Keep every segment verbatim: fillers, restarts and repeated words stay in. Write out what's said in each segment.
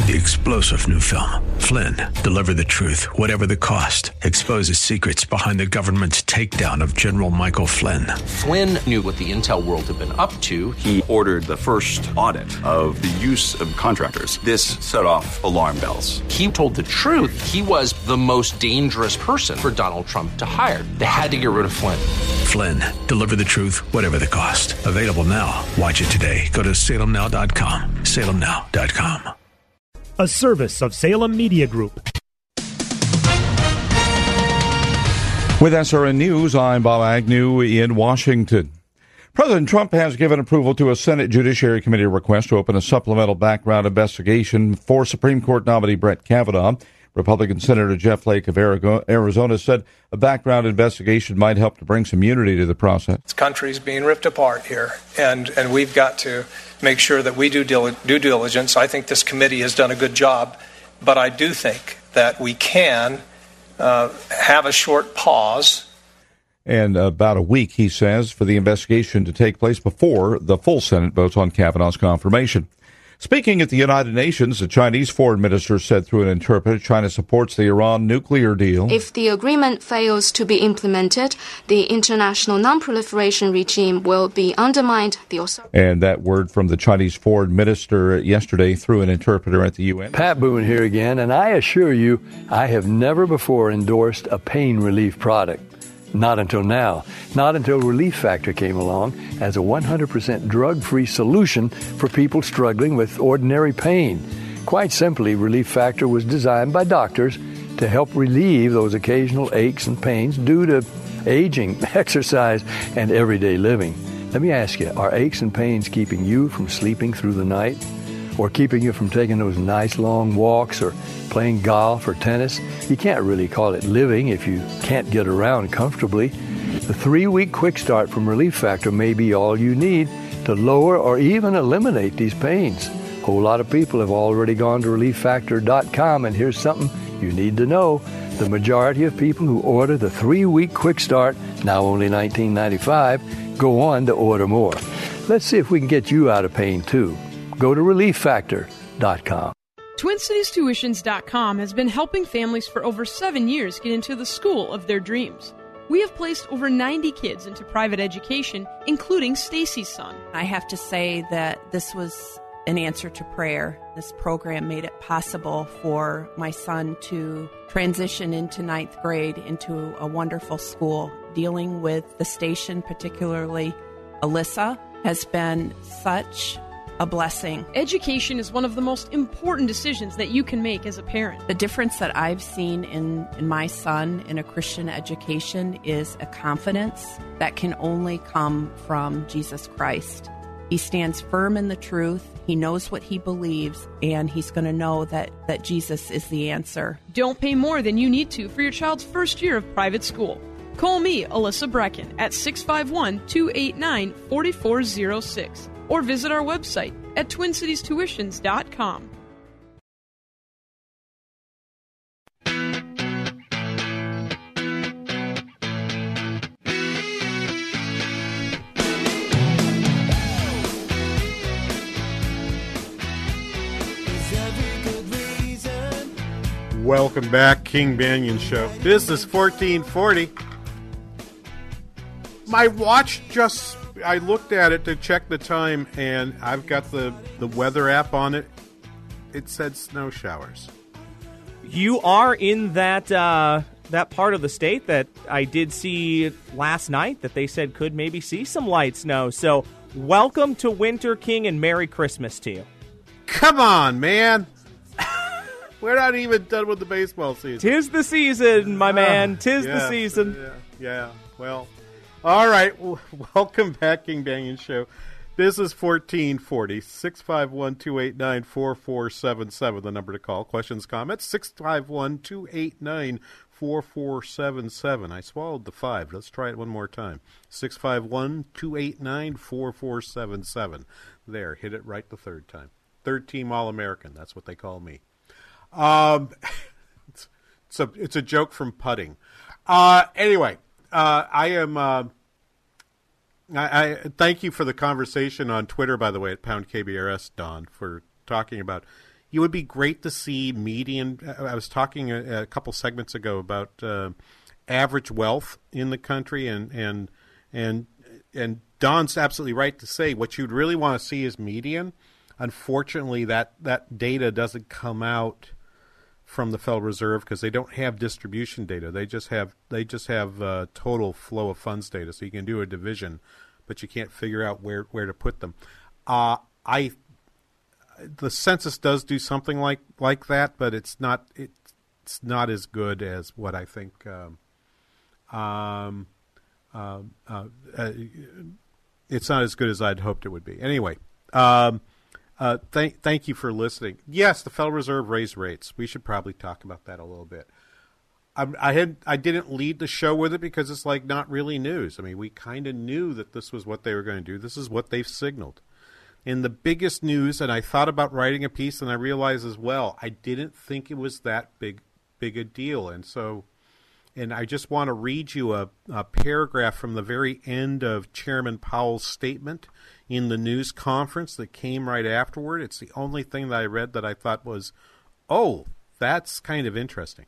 The explosive new film, Flynn, deliver the truth, whatever the cost, exposes secrets behind the government's takedown of General Michael Flynn. Flynn knew what the intel world had been up to. He ordered the first audit of the use of contractors. This set off alarm bells. He told the truth. He was the most dangerous person for Donald Trump to hire. They had to get rid of Flynn. Flynn, deliver the truth, whatever the cost. Available now. Watch it today. Go to salem now dot com. salem now dot com. A service of Salem Media Group. With S R N News, I'm Bob Agnew in Washington. President Trump has given approval to a Senate Judiciary Committee request to open a supplemental background investigation for Supreme Court nominee Brett Kavanaugh. Republican Senator Jeff Flake of Arizona said a background investigation might help to bring some unity to the process. This country's being ripped apart here, and, and we've got to make sure that we do due diligence. I think this committee has done a good job, but I do think that we can uh, have a short pause. And about a week, he says, for the investigation to take place before the full Senate votes on Kavanaugh's confirmation. Speaking at the United Nations, the Chinese foreign minister said through an interpreter China supports the Iran nuclear deal. If the agreement fails to be implemented, the international non-proliferation regime will be undermined. The also- and that word from the Chinese foreign minister yesterday through an interpreter at the U N. Pat Boone here again, and I assure you, I have never before endorsed a pain relief product. Not until now. Not until Relief Factor came along as a one hundred percent drug-free solution for people struggling with ordinary pain. Quite simply, Relief Factor was designed by doctors to help relieve those occasional aches and pains due to aging, exercise, and everyday living. Let me ask you, are aches and pains keeping you from sleeping through the night? Or keeping you from taking those nice long walks or playing golf or tennis? You can't really call it living if you can't get around comfortably. The three-week quick start from Relief Factor may be all you need to lower or even eliminate these pains. A whole lot of people have already gone to relief factor dot com, and here's something you need to know. The majority of people who order the three-week quick start, now only nineteen ninety-five dollars, go on to order more. Let's see if we can get you out of pain, too. Go to relief factor dot com. Twin Cities Tuitions dot com has been helping families for over seven years get into the school of their dreams. We have placed over ninety kids into private education, including Stacy's son. I have to say that this was an answer to prayer. This program made it possible for my son to transition into ninth grade into a wonderful school. Dealing with the station, particularly Alyssa, has been such a blessing. Education is one of the most important decisions that you can make as a parent. The difference that I've seen in, in my son in a Christian education is a confidence that can only come from Jesus Christ. He stands firm in the truth, he knows what he believes, and he's going to know that, that Jesus is the answer. Don't pay more than you need to for your child's first year of private school. Call me, Alyssa Brecken, at six five one, two eight nine, four four zero six. Or visit our website at twin cities tuitions dot com. Welcome back, King Banyan Show. This is fourteen forty. My watch just... I looked at it to check the time, and I've got the, the weather app on it. It said snow showers. You are in that uh, that part of the state that I did see last night that they said could maybe see some light snow. So welcome to Winter, King, and Merry Christmas to you. Come on, man. We're not even done with the baseball season. Tis the season, my man. Tis yeah, the season. Yeah, yeah, well... All right, welcome back, King Banyan Show. This is fourteen forty, six five one, two eight nine, four four seven seven, the number to call. Questions, comments, six five one, two eight nine, four four seven seven. I swallowed the five. Let's try it one more time. six five one, two eight nine, four four seven seven. There, hit it right the third time. Third team All-American, that's what they call me. Um, it's, it's, a, it's a joke from putting. Uh, anyway. Uh, I am. Uh, I, I thank you for the conversation on Twitter, by the way, at Pound K B R S, Don, for talking about it would be great to see median. I was talking a, a couple segments ago about uh, average wealth in the country, and and and and Don's absolutely right to say what you'd really want to see is median. Unfortunately, that, that data doesn't come out from the Federal Reserve because they don't have distribution data. They just have they just have uh, total flow of funds data. So you can do a division, but you can't figure out where, where to put them. Uh, I the census does do something like, like that, but it's not it, it's not as good as what I think. Um, um, uh, uh, uh, it's not as good as I'd hoped it would be. Anyway. Um, Uh, thank, thank you for listening. Yes, the Federal Reserve raised rates. We should probably talk about that a little bit. I, I had, I didn't lead the show with it because it's like not really news. I mean, we kind of knew that this was what they were going to do. This is what they've signaled. And the biggest news, and I thought about writing a piece, and I realized as well, I didn't think it was that big, big a deal. And so, and I just want to read you a, a paragraph from the very end of Chairman Powell's statement in the news conference that came right afterward. It's the only thing that I read that I thought was, oh, that's kind of interesting.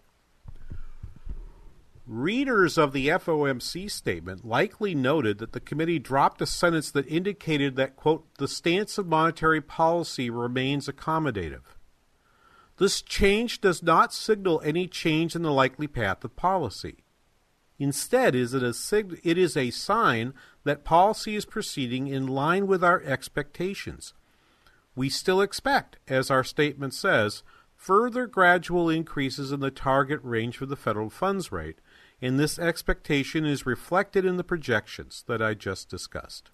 Readers of the F O M C statement likely noted that the committee dropped a sentence that indicated that, quote, the stance of monetary policy remains accommodative. This change does not signal any change in the likely path of policy. Instead, is it, a sig- it is a sign that policy is proceeding in line with our expectations. We still expect, as our statement says, further gradual increases in the target range for the federal funds rate, and this expectation is reflected in the projections that I just discussed.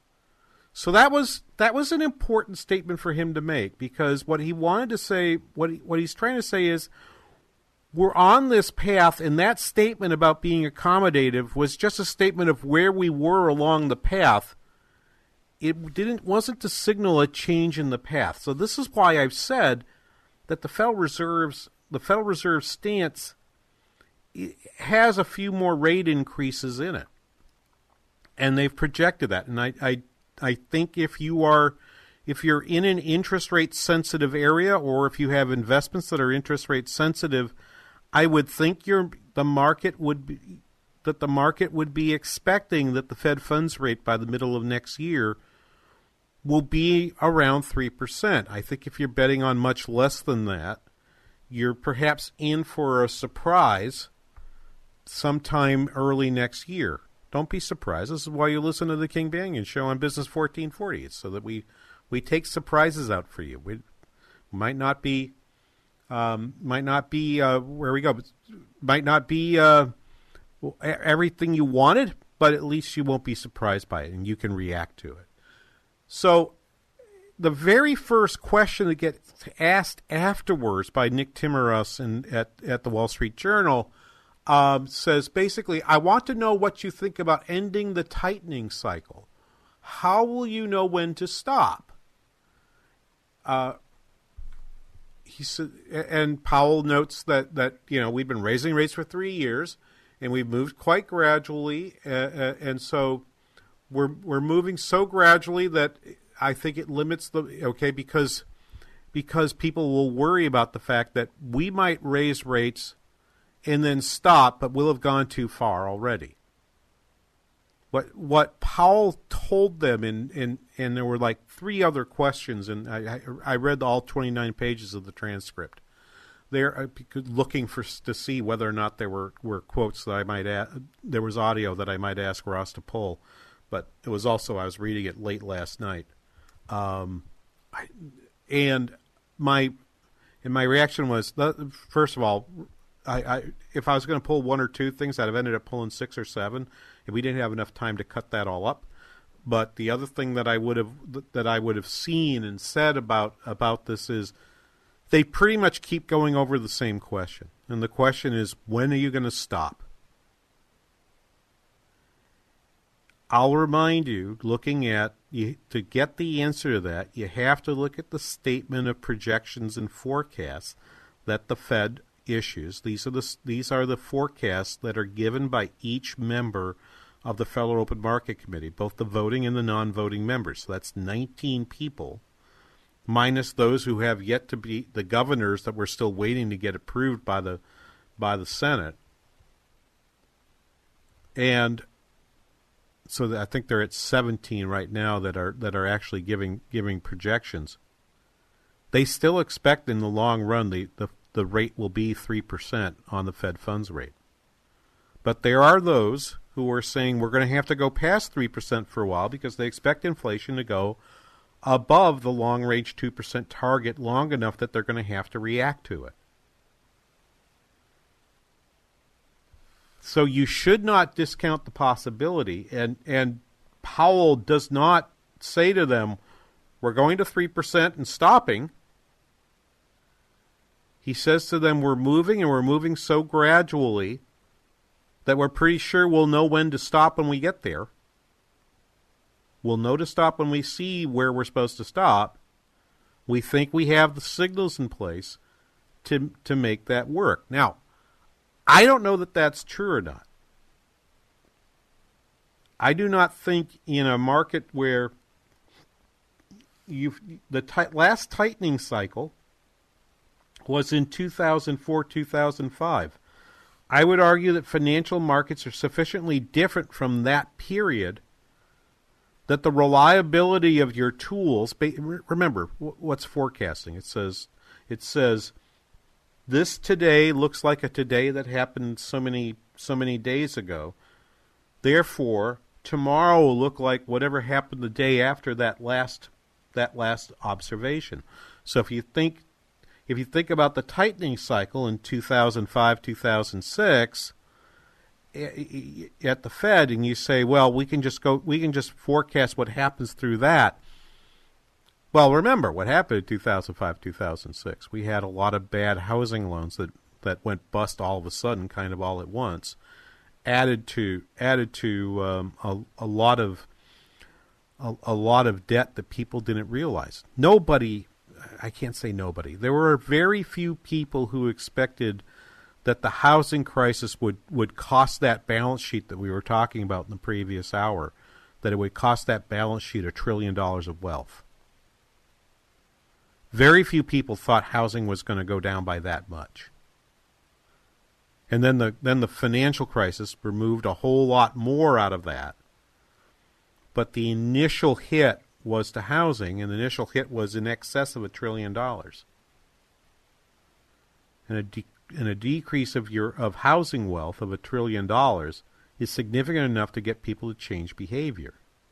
So that was that was an important statement for him to make, because what he wanted to say, what he, what he's trying to say is, we're on this path, and that statement about being accommodative was just a statement of where we were along the path. It didn't wasn't to signal a change in the path. So this is why I've said that the Federal Reserve's the Federal Reserve stance has a few more rate increases in it, and they've projected that. And I I I think if you are if you're in an interest rate sensitive area, or if you have investments that are interest rate sensitive, I would think your the market would be, that the market would be expecting that the Fed funds rate by the middle of next year will be around three percent. I think if you're betting on much less than that, you're perhaps in for a surprise sometime early next year. Don't be surprised. This is why you listen to the King Banaian Show on Business fourteen forty. It's so that we, we take surprises out for you. We might not be Um, might not be uh, where we go. Might not be uh, everything you wanted, but at least you won't be surprised by it, and you can react to it. So, the very first question that gets asked afterwards by Nick Timiraos in, at at the Wall Street Journal um, says basically, "I want to know what you think about ending the tightening cycle. How will you know when to stop?" Uh, He said, and Powell notes that, that you know we've been raising rates for three years, and we've moved quite gradually, uh, and so we're we're moving so gradually that I think it limits the okay because because people will worry about the fact that we might raise rates and then stop, but we'll have gone too far already. What what Powell told them, in, in and there were like three other questions, and I, I read all twenty-nine pages of the transcript. They're looking for to see whether or not there were, were quotes that I might add. There was audio that I might ask Ross to pull, but it was also I was reading it late last night, um, I, and my and my reaction was, first of all, I, I if I was going to pull one or two things, I'd have ended up pulling six or seven. And we didn't have enough time to cut that all up. But the other thing that I would have that I would have seen and said about about this is they pretty much keep going over the same question. And the question is, when are you going to stop? I'll remind you, looking at you, to get the answer to that, you have to look at the statement of projections and forecasts that the Fed issues. These are the these are the forecasts that are given by each member of the Federal Open Market Committee, both the voting and the non-voting members. So that's nineteen people. minus those who have yet to be the governors that we're still waiting to get approved by the by the Senate. And so I think they're at seventeen right now that are that are actually giving giving projections. They still expect in the long run the, the, the rate will be three percent on the Fed funds rate. But there are those who are saying we're going to have to go past three percent for a while because they expect inflation to go above the long-range two percent target long enough that they're going to have to react to it. So you should not discount the possibility, and, and Powell does not say to them, we're going to three percent and stopping. He says to them, we're moving, and we're moving so gradually that we're pretty sure we'll know when to stop when we get there. We'll know to stop when we see where we're supposed to stop. We think we have the signals in place to to make that work. Now, I don't know that that's true or not. I do not think in a market where you've, the t- last tightening cycle was in two thousand four, two thousand five. I would argue that financial markets are sufficiently different from that period that the reliability of your tools, remember, what's forecasting? It says, it says, this today looks like a today that happened so many so many days ago. Therefore, tomorrow will look like whatever happened the day after that last that last observation. So if you think if you think about the tightening cycle in two thousand five, two thousand six at the Fed, and you say, well, we can just go we can just forecast what happens through that. Well, remember what happened in two thousand five, two thousand six. We had a lot of bad housing loans that, that went bust all of a sudden, kind of all at once, added to added to um, a, a lot of a, a lot of debt that people didn't realize. Nobody, I can't say nobody. There were very few people who expected that the housing crisis would, would cost that balance sheet that we were talking about in the previous hour, that it would cost that balance sheet a trillion dollars of wealth. Very few people thought housing was going to go down by that much. And then the then the financial crisis removed a whole lot more out of that. But the initial hit was to housing, and the initial hit was in excess of a trillion dollars. And a, de- and a decrease of your of housing wealth of a trillion dollars is significant enough to get people to change behavior.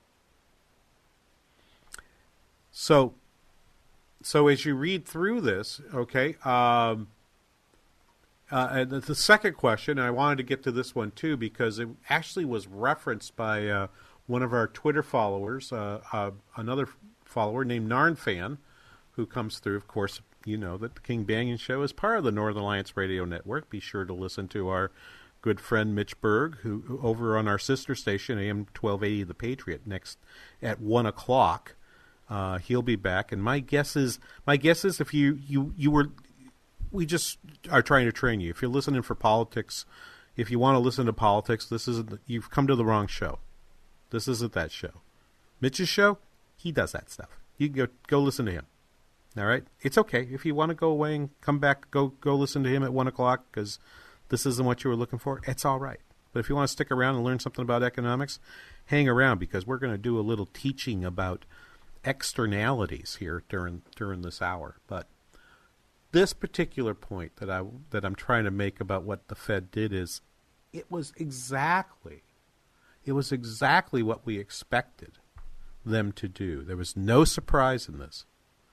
So... So as you read through this, okay, um, uh, and the, the second question, and I wanted to get to this one too because it actually was referenced by uh, one of our Twitter followers, uh, uh, another follower named Narnfan, who comes through. Of course, you know that the King Banaian Show is part of the Northern Alliance Radio Network. Be sure to listen to our good friend Mitch Berg, who, who over on our sister station, A M twelve eighty The Patriot, next at one o'clock. Uh, he'll be back, and my guess is, my guess is, if you, you, you were, we just are trying to train you. If you're listening for politics, if you want to listen to politics, this isn't. You've come to the wrong show. This isn't that show. Mitch's show, he does that stuff. You can go go listen to him. All right, it's okay if you want to go away and come back. Go go listen to him at one o'clock because this isn't what you were looking for. It's all right. But if you want to stick around and learn something about economics, hang around because we're going to do a little teaching about externalities here during during this hour. But this particular point that I that I'm trying to make about what the Fed did is it was exactly it was exactly what we expected them to do. There was no surprise in this.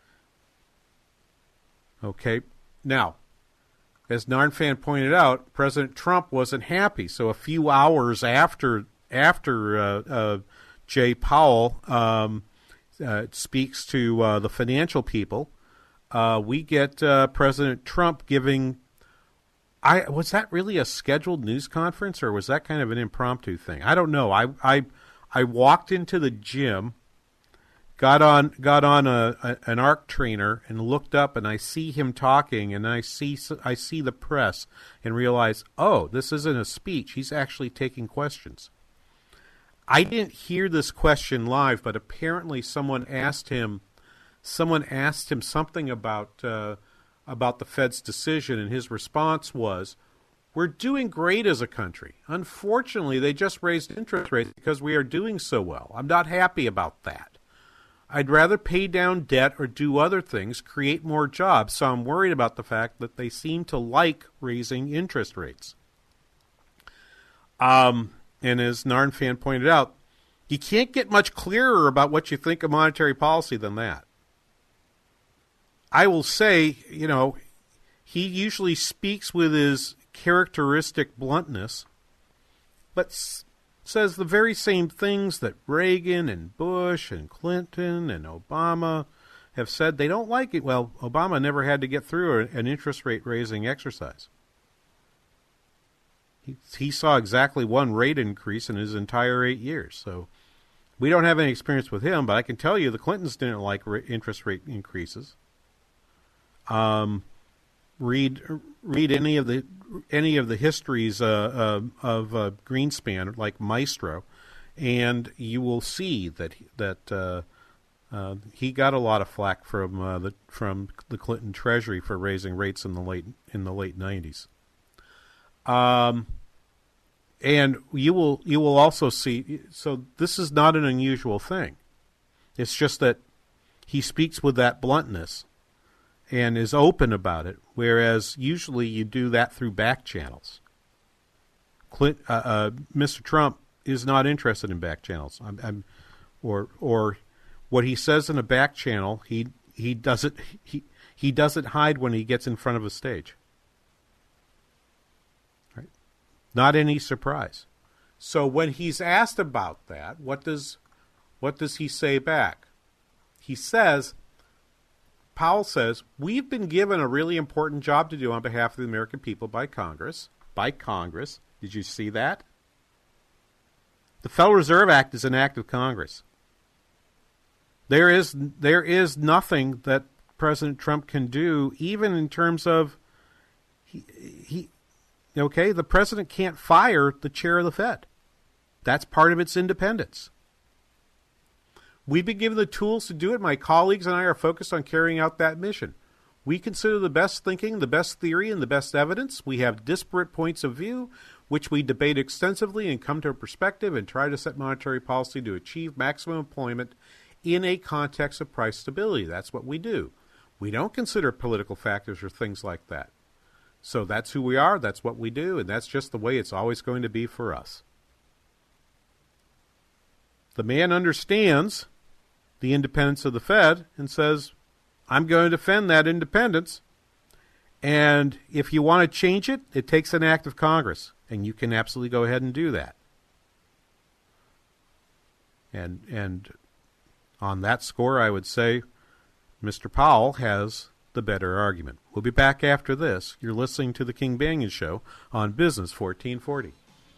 Okay, now, as Narnfan pointed out, President Trump wasn't happy. So a few hours after after uh, uh, Jay Powell um, Uh, speaks to uh, the financial people, uh, we get uh, President Trump giving. I was that really a scheduled news conference, or was that kind of an impromptu thing? I don't know. I I I walked into the gym, got on got on a, a an ARC trainer, and looked up, and I see him talking, and I see I see the press, and realize, oh, this isn't a speech. He's actually taking questions. I didn't hear this question live, but apparently someone asked him someone asked him something about uh, about the Fed's decision, and his response was, "We're doing great as a country. Unfortunately, they just raised interest rates because we are doing so well. I'm not happy about that. I'd rather pay down debt or do other things, create more jobs, so I'm worried about the fact that they seem to like raising interest rates." Um, and as Narnfan pointed out, you can't get much clearer about what you think of monetary policy than that. I will say, you know, he usually speaks with his characteristic bluntness, but s- says the very same things that Reagan and Bush and Clinton and Obama have said. They don't like it. Well, Obama never had to get through a, an interest rate raising exercise. He, he saw exactly one rate increase in his entire eight years. So we don't have any experience with him, but I can tell you the Clintons didn't like ra- interest rate increases. Um, read read any of the any of the histories uh, uh, of uh, Greenspan, like Maestro, and you will see that that uh, uh, he got a lot of flack from uh, the from the Clinton Treasury for raising rates in the late in the late nineties. Um, and you will you will also see. So this is not an unusual thing. It's just that he speaks with that bluntness and is open about it, whereas usually you do that through back channels. Clint, uh, uh, Mister Trump is not interested in back channels, I'm, I'm, or or what he says in a back channel, he he doesn't he he doesn't hide when he gets in front of a stage. Right? Not any surprise. So when he's asked about that, what does what does he say back? He says. Powell says, "We've been given a really important job to do on behalf of the American people by Congress." By Congress. Did you see that? The Federal Reserve Act is an act of Congress. There is there is nothing that President Trump can do, even in terms of he, he okay, the president can't fire the chair of the Fed. That's part of its independence. We've been given the tools to do it. My colleagues and I are focused on carrying out that mission. We consider the best thinking, the best theory, and the best evidence. We have disparate points of view, which we debate extensively and come to a perspective and try to set monetary policy to achieve maximum employment in a context of price stability. That's what we do. We don't consider political factors or things like that. So that's who we are, that's what we do, and that's just the way it's always going to be for us. The man understands the independence of the Fed and says, I'm going to defend that independence. And if you want to change it, it takes an act of Congress. And you can absolutely go ahead and do that. And and on that score, I would say Mister Powell has the better argument. We'll be back after this. You're listening to The King Banaian Show on Business fourteen forty.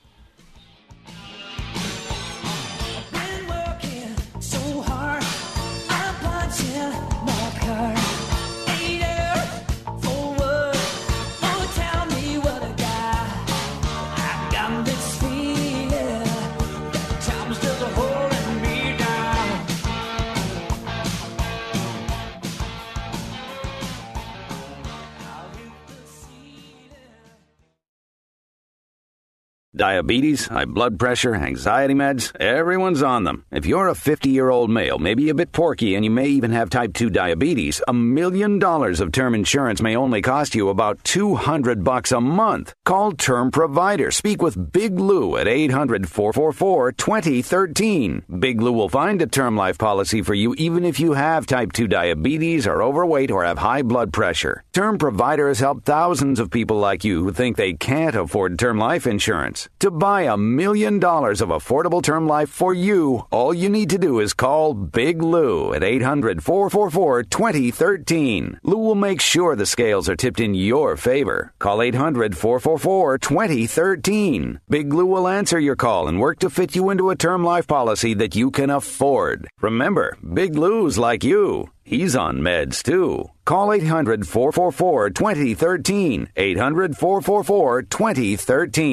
Diabetes, high blood pressure, anxiety meds, everyone's on them. If you're a fifty-year-old male, maybe a bit porky, and you may even have type two diabetes, a million dollars of term insurance may only cost you about two hundred bucks a month. Call Term Provider. Speak with Big Lou at eight hundred, four four four, two zero one three. Big Lou will find a term life policy for you even if you have type two diabetes, are overweight, or have high blood pressure. Term Provider has helped thousands of people like you who think they can't afford term life insurance. To buy a million dollars of affordable term life for you, all you need to do is call Big Lou at eight hundred, four four four, two zero one three. Lou will make sure the scales are tipped in your favor. Call eight hundred, four four four, two zero one three. Big Lou will answer your call and work to fit you into a term life policy that you can afford. Remember, Big Lou's like you. He's on meds, too. Call eight hundred, four four four, two zero one three. eight hundred, four four four, two zero one three.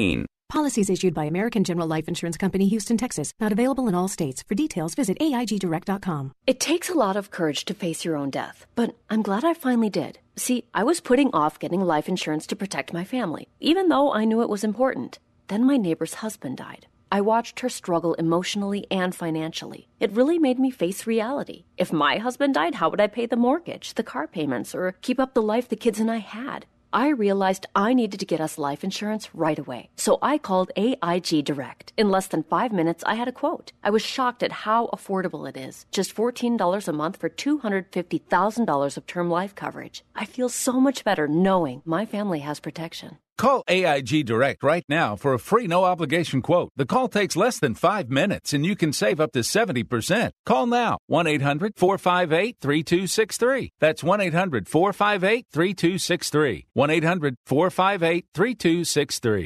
Policies issued by American General Life Insurance Company, Houston, Texas. Not available in all states. For details, visit A I G direct dot com. It takes a lot of courage to face your own death, but I'm glad I finally did. See, I was putting off getting life insurance to protect my family, even though I knew it was important. Then my neighbor's husband died. I watched her struggle emotionally and financially. It really made me face reality. If my husband died, how would I pay the mortgage, the car payments, or keep up the life the kids and I had? I realized I needed to get us life insurance right away. So I called A I G Direct. In less than five minutes, I had a quote. I was shocked at how affordable it is. Just fourteen dollars a month for two hundred fifty thousand dollars of term life coverage. I feel so much better knowing my family has protection. Call A I G Direct right now for a free no-obligation quote. The call takes less than five minutes, and you can save up to seventy percent. Call now, one eight hundred four five eight three two six three. That's one eight hundred four five eight three two six three. one eight hundred four five eight three two six three.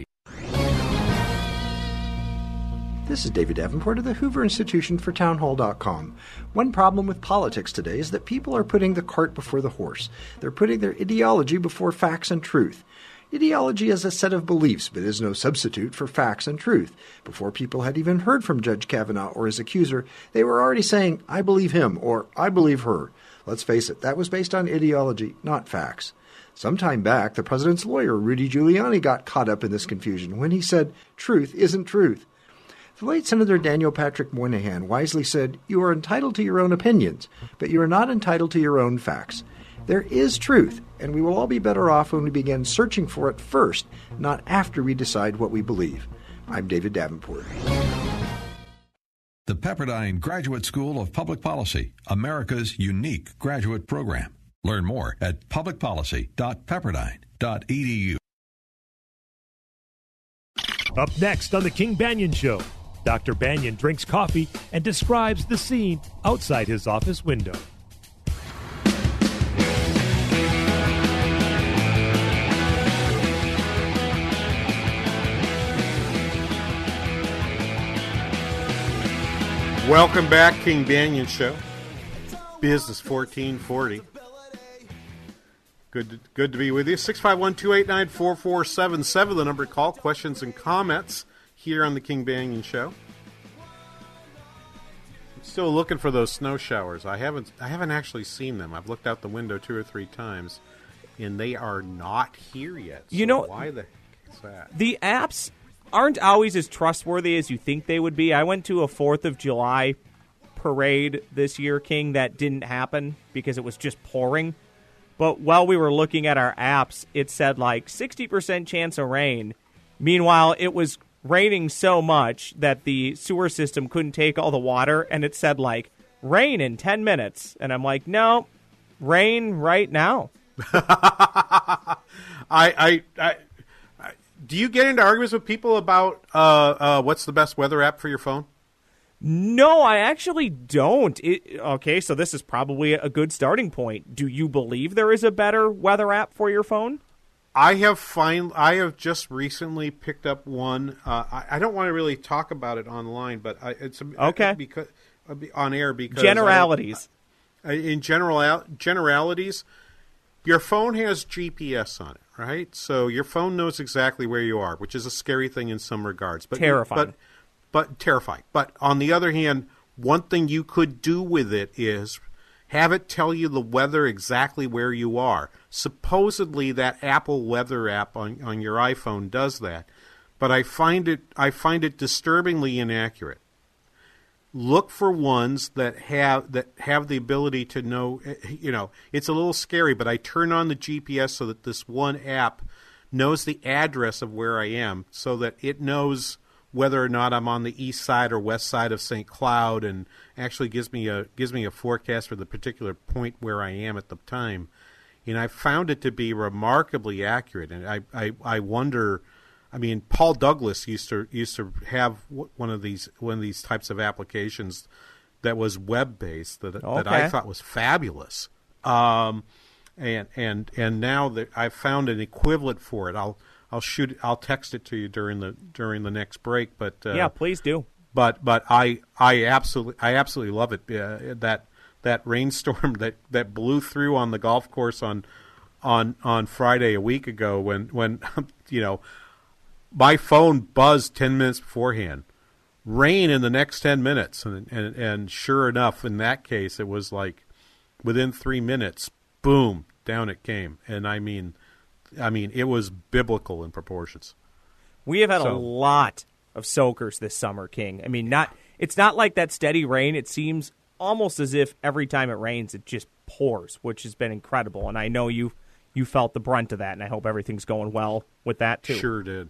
This is David Davenport of the Hoover Institution for Townhall dot com. One problem with politics today is that people are putting the cart before the horse. They're putting their ideology before facts and truth. Ideology is a set of beliefs, but is no substitute for facts and truth. Before people had even heard from Judge Kavanaugh or his accuser, they were already saying, I believe him, or I believe her. Let's face it, that was based on ideology, not facts. Some time back, the president's lawyer, Rudy Giuliani, got caught up in this confusion when he said, truth isn't truth. The late Senator Daniel Patrick Moynihan wisely said, you are entitled to your own opinions, but you are not entitled to your own facts. There is truth, and we will all be better off when we begin searching for it first, not after we decide what we believe. I'm David Davenport. The Pepperdine Graduate School of Public Policy, America's unique graduate program. Learn more at public policy dot pepperdine dot e d u. Up next on The King Banaian Show, Doctor Banaian drinks coffee and describes the scene outside his office window. Welcome back, King Banaian Show. Business fourteen forty. Good to, good to be with you. six five one, two eight nine, four four seven seven, the number to call. Questions and comments here on the King Banaian Show. I'm still looking for those snow showers. I haven't I haven't actually seen them. I've looked out the window two or three times, and they are not here yet. So you know, why the heck is that? The apps aren't always as trustworthy as you think they would be. I went to a fourth of July parade this year, King, that didn't happen because it was just pouring. But while we were looking at our apps, it said like sixty percent chance of rain. Meanwhile, it was raining so much that the sewer system couldn't take all the water, and it said like rain in ten minutes. And I'm like, no, rain right now. I, I, I, I, do you get into arguments with people about uh, uh, what's the best weather app for your phone? No, I actually don't. It, okay, so this is probably a good starting point. Do you believe there is a better weather app for your phone? I have find I have just recently picked up one. Uh, I, I don't want to really talk about it online, but I, it's okay because on air because generalities. I, in general generalities, your phone has G P S on it, right? So your phone knows exactly where you are, which is a scary thing in some regards. But terrifying. But, but terrifying. But on the other hand, one thing you could do with it is have it tell you the weather exactly where you are. Supposedly that Apple weather app on, on your iPhone does that, but I find it I find it disturbingly inaccurate. Look for ones that have that have the ability to know, you know, it's a little scary, but I turn on the G P S so that this one app knows the address of where I am, so that it knows whether or not I'm on the east side or west side of Saint Cloud, and actually gives me a gives me a forecast for the particular point where I am at the time. And I found it to be remarkably accurate. And I, I, I wonder, I mean, Paul Douglas used to used to have one of these one of these types of applications that was web based that okay. that I thought was fabulous. Um, and and and now that I've found an equivalent for it, I'll. I'll shoot. I'll text it to you during the during the next break. But uh, yeah, please do. But but I I absolutely I absolutely love it. Uh, that that rainstorm that, that blew through on the golf course on on on Friday a week ago when when you know my phone buzzed ten minutes beforehand. Rain in the next ten minutes. And, and, and sure enough, in that case, it was like within three minutes, boom, down it came. And I mean, I mean, it was biblical in proportions. We have had So- a lot of soakers this summer, King. I mean, not it's not like that steady rain. It seems almost as if every time it rains, it just pours, which has been incredible. And I know you you felt the brunt of that, and I hope everything's going well with that too. Sure did.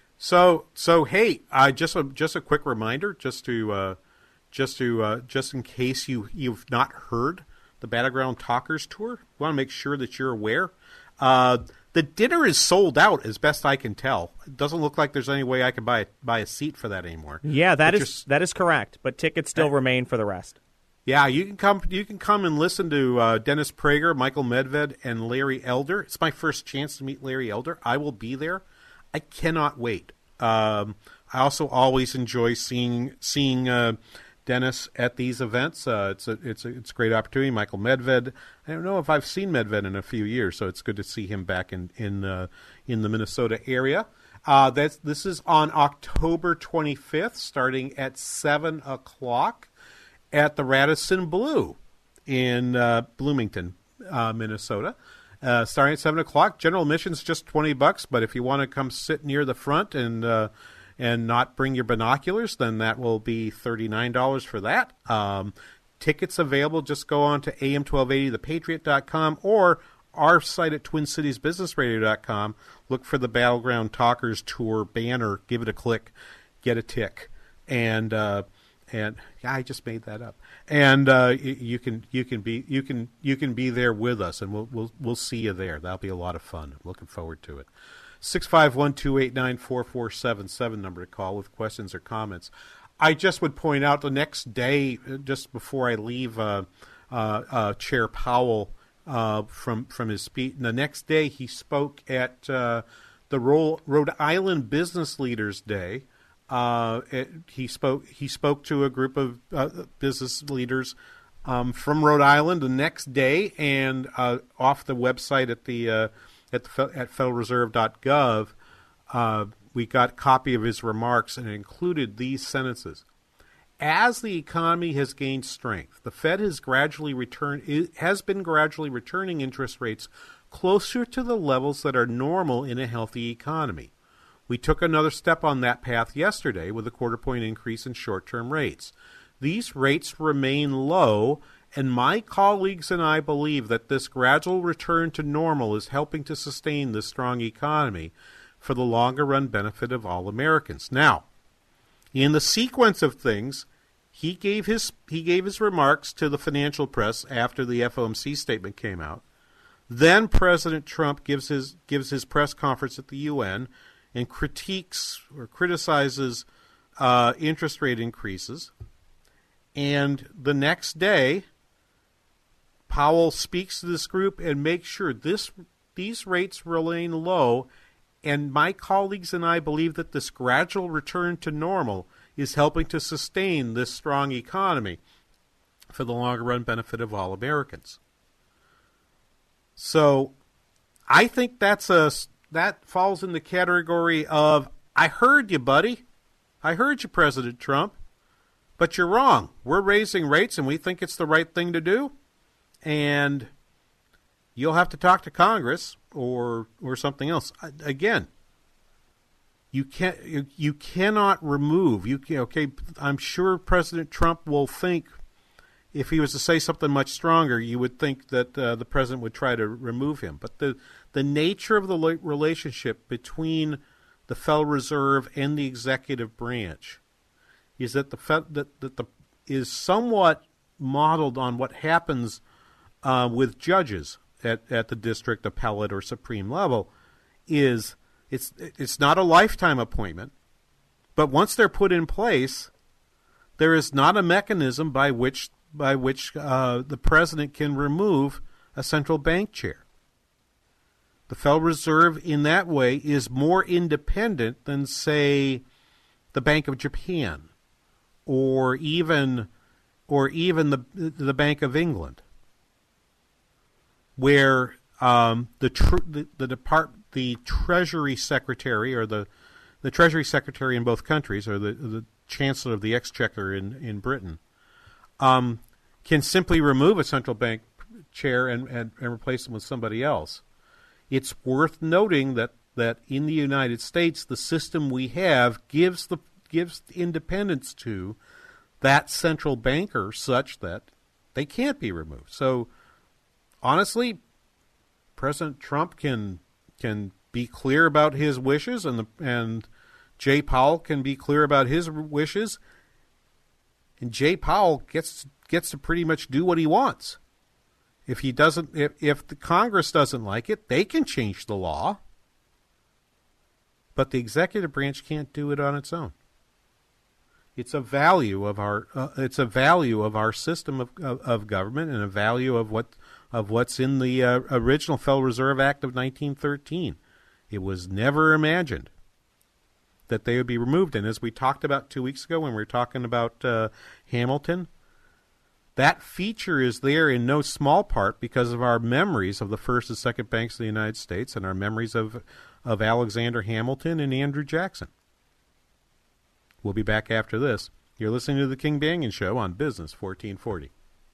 So so hey, uh, just a just a quick reminder, just to uh, just to uh, just in case you you've not heard the Battleground Talkers tour, we want to make sure that you're aware. Uh, the dinner is sold out, as best I can tell. It doesn't look like there's any way I can buy a, buy a seat for that anymore. Yeah, that But is that is correct, but tickets still remain for the rest. Yeah, you can come. You can come and listen to uh, Dennis Prager, Michael Medved, and Larry Elder. It's my first chance to meet Larry Elder. I will be there. I cannot wait. Um, I also always enjoy seeing seeing uh, Dennis at these events. Uh, it's a it's a it's a great opportunity. Michael Medved. I don't know if I've seen Medved in a few years, so it's good to see him back in in uh, in the Minnesota area. Uh, that's this is on October twenty-fifth, starting at seven o'clock. At the Radisson Blue in uh, Bloomington, uh, Minnesota. Uh, starting at seven o'clock. General admission's just twenty bucks, but if you want to come sit near the front and uh, and not bring your binoculars, then that will be thirty-nine dollars for that. Um, tickets available. Just go on to A M twelve eighty the patriot dot com or our site at twin cities business radio dot com. Look for the Battleground Talkers Tour banner. Give it a click. Get a tick. And... Uh, And yeah, I just made that up. And uh, you, you can you can be you can you can be there with us, and we'll we'll we'll see you there. That'll be a lot of fun. I'm looking forward to it. Six five one two eight nine four four seven seven number to call with questions or comments. I just would point out the next day, just before I leave, uh, uh, uh, Chair Powell uh, from from his speech. The next day, he spoke at uh, the Rhode Island Business Leaders Day. Uh, it, he spoke. He spoke to a group of uh, business leaders um, from Rhode Island the next day, and uh, off the website at the uh, at the at federal reserve dot gov, uh, we got a copy of his remarks, and it included these sentences: "As the economy has gained strength, the Fed has gradually returned it has been gradually returning interest rates closer to the levels that are normal in a healthy economy. We took another step on that path yesterday with a quarter point increase in short-term rates. These rates remain low, and my colleagues and I believe that this gradual return to normal is helping to sustain this strong economy for the longer-run benefit of all Americans." Now, in the sequence of things, he gave his he gave his remarks to the financial press after the F O M C statement came out. Then President Trump gives his gives his press conference at the U N and critiques or criticizes uh, interest rate increases. And the next day, Powell speaks to this group and makes sure this these rates remain low. And my colleagues and I believe that this gradual return to normal is helping to sustain this strong economy for the longer run benefit of all Americans. So I think that's a that falls in the category of, I heard you, buddy. I heard you, President Trump. But you're wrong. We're raising rates, and we think it's the right thing to do. And you'll have to talk to Congress or or something else. Again, you can't you, you cannot remove. You can, okay? I'm sure President Trump will think, if he was to say something much stronger, you would think that uh, the president would try to remove him. But the the nature of the relationship between the Federal Reserve and the executive branch is that the Fed, that, that the is somewhat modeled on what happens uh, with judges at, at the district, appellate, or supreme level. Is it's it's not a lifetime appointment, but once they're put in place, there is not a mechanism by which by which uh, the president can remove a central bank chair. The Federal Reserve, in that way, is more independent than, say, the Bank of Japan, or even, or even the the Bank of England, where um, the, tr- the the depart the Treasury Secretary or the the Treasury Secretary in both countries, or the, the Chancellor of the Exchequer in, in Britain, um, can simply remove a central bank chair and, and, and replace them with somebody else. It's worth noting that, that in the United States, the system we have gives the gives independence to that central banker such that they can't be removed. So, honestly, President Trump can can be clear about his wishes, and the, and Jay Powell can be clear about his wishes, and Jay Powell gets gets to pretty much do what he wants. If he doesn't, if, if the Congress doesn't like it, they can change the law, but the executive branch can't do it on its own. It's a value of our uh, it's a value of our system of, of of government, and a value of what of what's in the uh, original Federal Reserve Act of nineteen thirteen. It was never imagined that they would be removed. And as we talked about two weeks ago when we were talking about uh, Hamilton, that feature is there in no small part because of our memories of the first and second banks of the United States, and our memories of of Alexander Hamilton and Andrew Jackson. We'll be back after this. You're listening to The King Banaian Show on Business fourteen forty.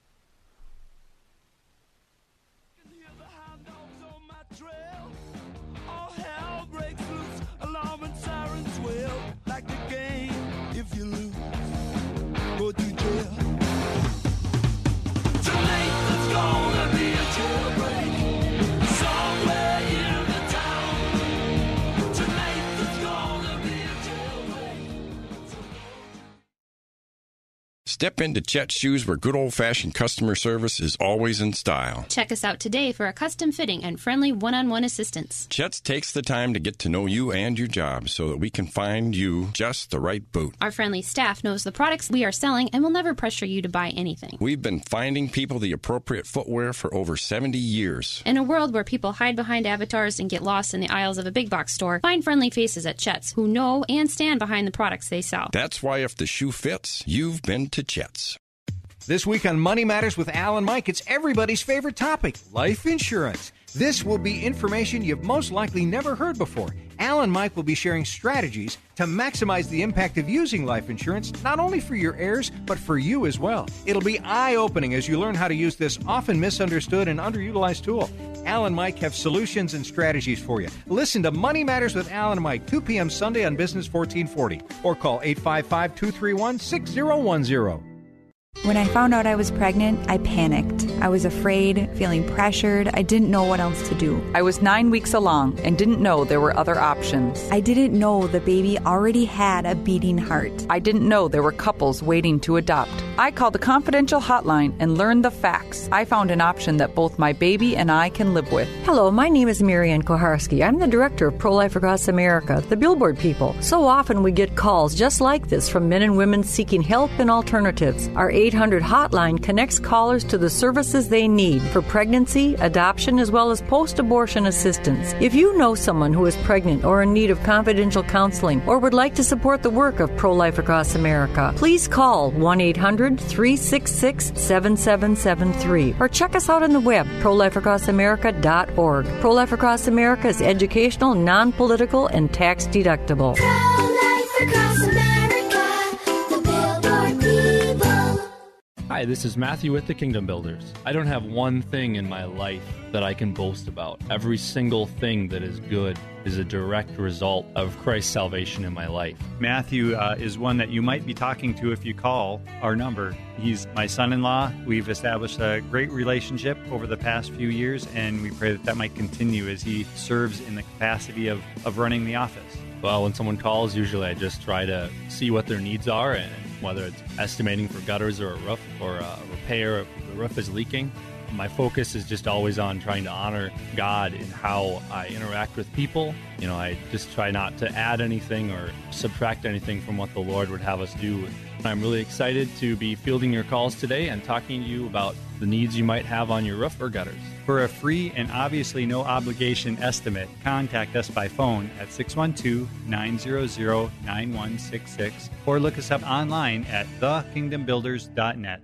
Step into Chet's Shoes, where good old-fashioned customer service is always in style. Check us out today for a custom fitting and friendly one-on-one assistance. Chet's takes the time to get to know you and your job so that we can find you just the right boot. Our friendly staff knows the products we are selling and will never pressure you to buy anything. We've been finding people the appropriate footwear for over seventy years. In a world where people hide behind avatars and get lost in the aisles of a big box store, find friendly faces at Chet's who know and stand behind the products they sell. That's why if the shoe fits, you've been to Chet's. This week on Money Matters with Al and Mike, it's everybody's favorite topic, life insurance. This will be information you've most likely never heard before. Al and Mike will be sharing strategies to maximize the impact of using life insurance, not only for your heirs, but for you as well. It'll be eye-opening as you learn how to use this often misunderstood and underutilized tool. Al and Mike have solutions and strategies for you. Listen to Money Matters with Al and Mike, two p.m. Sunday on Business fourteen forty, or call eight five five, two three one, six zero one zero. When I found out I was pregnant, I panicked. I was afraid, feeling pressured. I didn't know what else to do. I was nine weeks along and didn't know there were other options. I didn't know the baby already had a beating heart. I didn't know there were couples waiting to adopt. I called the confidential hotline and learned the facts. I found an option that both my baby and I can live with. Hello, my name is Marianne Koharski. I'm the director of Pro-Life Across America, the Billboard people. So often we get calls just like this from men and women seeking help and alternatives. Our eight hundred hotline connects callers to the services they need for pregnancy, adoption, as well as post-abortion assistance. If you know someone who is pregnant or in need of confidential counseling or would like to support the work of Pro-Life Across America, please call one eight hundred, three six six, seven seven seven three or check us out on the web, pro life across america dot org. Pro-Life Across America is educational, non-political, and tax-deductible. Pro-Life Across America, the Billboard people. Hi, this is Matthew with the Kingdom Builders. I don't have one thing in my life that I can boast about. Every single thing that is good is a direct result of Christ's salvation in my life. Matthew uh, is one that you might be talking to if you call our number. He's my son-in-law. We've established a great relationship over the past few years, and we pray that that might continue as he serves in the capacity of, of running the office. Well, when someone calls, usually I just try to see what their needs are, and whether it's estimating for gutters or a roof or a repair if the roof is leaking. My focus is just always on trying to honor God in how I interact with people. You know, I just try not to add anything or subtract anything from what the Lord would have us do. I'm really excited to be fielding your calls today and talking to you about the needs you might have on your roof or gutters. For a free and obviously no obligation estimate, contact us by phone at six one two, nine zero zero, nine one six six or look us up online at the kingdom builders dot net.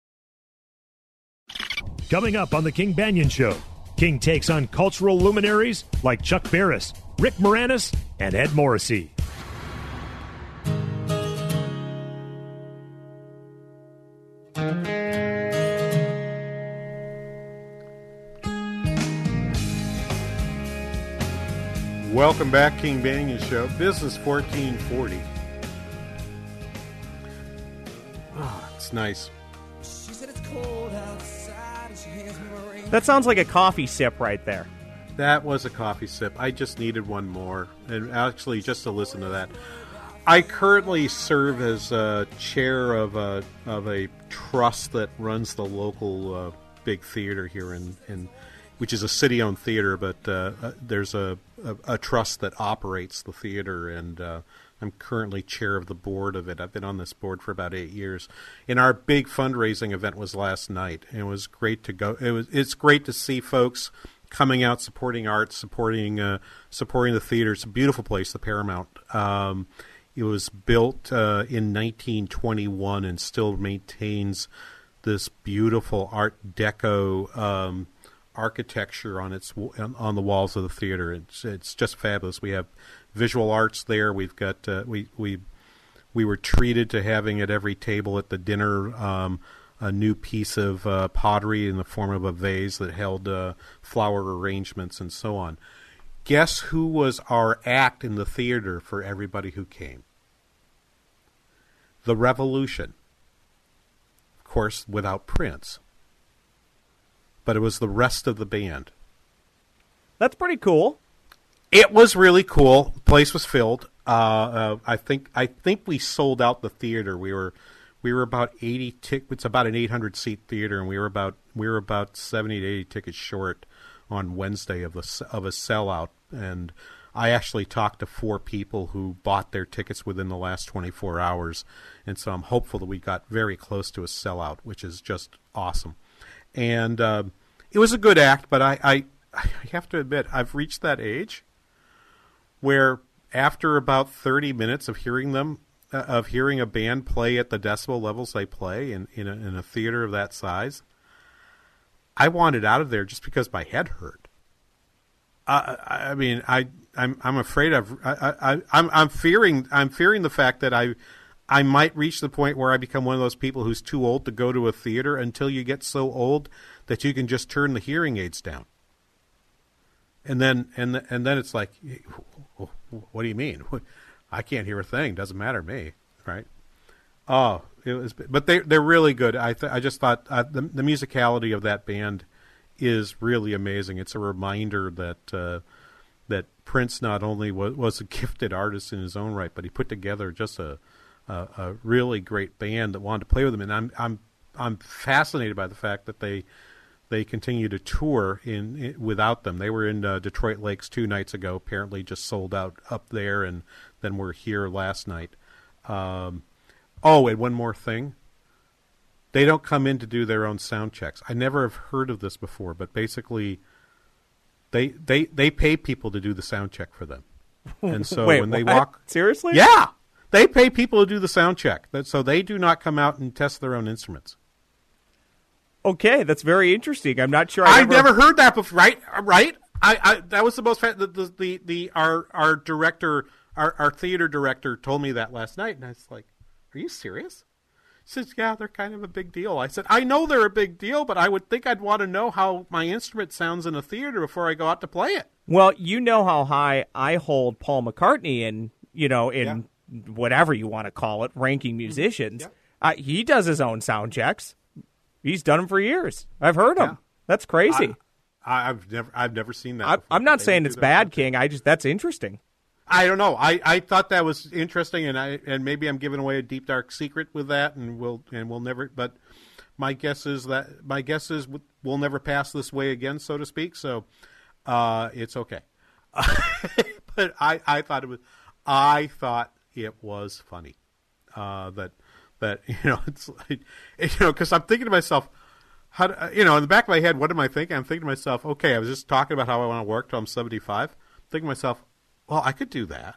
Coming up on The King Banaian Show, King takes on cultural luminaries like Chuck Barris, Rick Moranis, and Ed Morrissey. Welcome back, King Banyan Show. Business fourteen forty. Oh, it's nice. That sounds like a coffee sip right there. That was a coffee sip. I just needed one more. And actually, just to listen to that. I currently serve as uh, chair of a, of a trust that runs the local uh, big theater here, in, in which is a city-owned theater, but uh, uh, there's a, a, a trust that operates the theater, and uh, I'm currently chair of the board of it. I've been on this board for about eight years. And our big fundraising event was last night. It was great to go. It was. It's great to see folks coming out, supporting art, supporting uh, supporting the theater. It's a beautiful place, the Paramount. Um, it was built uh, in nineteen twenty-one and still maintains this beautiful Art Deco um, architecture on its on the walls of the theater. It's it's just fabulous. We have visual arts there. We've got uh, we we we were treated to having at every table at the dinner um, a new piece of uh, pottery in the form of a vase that held uh, flower arrangements and so on. Guess who was our act in the theater for everybody who came? The Revolution. Of course, without Prince. But it was the rest of the band. That's pretty cool. It was really cool. The place was filled. Uh, uh, I think I think we sold out the theater. We were we were about eighty tick. It's about an eight hundred seat theater, and we were about we were about seventy to eighty tickets short on Wednesday of a of a sellout. And I actually talked to four people who bought their tickets within the last twenty-four hours, and so I'm hopeful that we got very close to a sellout, which is just awesome. And uh, it was a good act, but I, I I have to admit I've reached that age where after about thirty minutes of hearing them, uh, of hearing a band play at the decibel levels they play in in a, in a theater of that size, I wanted out of there just because my head hurt. Uh, I mean, I I'm I'm afraid I've I, I I'm I'm fearing I'm fearing the fact that I I might reach the point where I become one of those people who's too old to go to a theater until you get so old that you can just turn the hearing aids down. And then and and then it's like, what do you mean? I can't hear a thing. Doesn't matter to me, right? Oh, it was, but they they're really good. I th- I just thought uh, the the musicality of that band is really amazing. It's a reminder that uh, that Prince not only was, was a gifted artist in his own right, but he put together just a, a a really great band that wanted to play with him. And I'm I'm I'm fascinated by the fact that they. They continue to tour in, in without them. They were in uh, Detroit Lakes two nights ago. Apparently, just sold out up there, and then we're here last night. Um, oh, and one more thing: they don't come in to do their own sound checks. I never have heard of this before, but basically, they they they pay people to do the sound check for them. And so Wait, when they what? walk, seriously, yeah, they pay people to do the sound check. So they do not come out and test their own instruments. Okay, that's very interesting. I'm not sure. I've never... never heard that before. Right, right. I, I that was the most fa- the, the the the our our director, our our theater director, told me that last night, and I was like, "Are you serious?" He says, "Yeah, they're kind of a big deal." I said, "I know they're a big deal, but I would think I'd want to know how my instrument sounds in a theater before I go out to play it." Well, you know how high I hold Paul McCartney in, you know, in yeah. whatever you want to call it, ranking musicians. Yeah. Uh, he does his own sound checks. He's done them for years. I've heard him. Yeah. That's crazy. I, I've never, I've never seen that. I, I'm not they saying it's bad, King. I just that's interesting. I don't know. I, I thought that was interesting, and I and maybe I'm giving away a deep dark secret with that, and we'll and we'll never. But my guess is that my guess is we'll never pass this way again, so to speak. So uh, it's okay. But I, I thought it was I thought it was funny uh, that. That, you know, it's like, you know, because I'm thinking to myself, how do, you know, in the back of my head, what am I thinking? I'm thinking to myself, okay, I was just talking about how I want to work till I'm seventy-five. I'm thinking to myself, well, I could do that.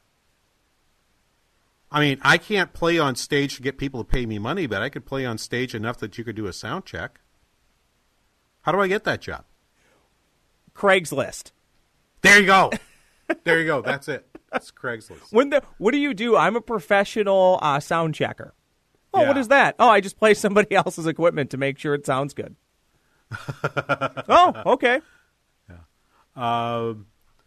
I mean, I can't play on stage to get people to pay me money, but I could play on stage enough that you could do a sound check. How do I get that job? Craigslist. There you go. There you go. That's it. That's Craigslist. When the, what do you do? I'm a professional uh, sound checker. Oh, yeah. What is that? Oh, I just play somebody else's equipment to make sure it sounds good. Oh, okay. Yeah. Um,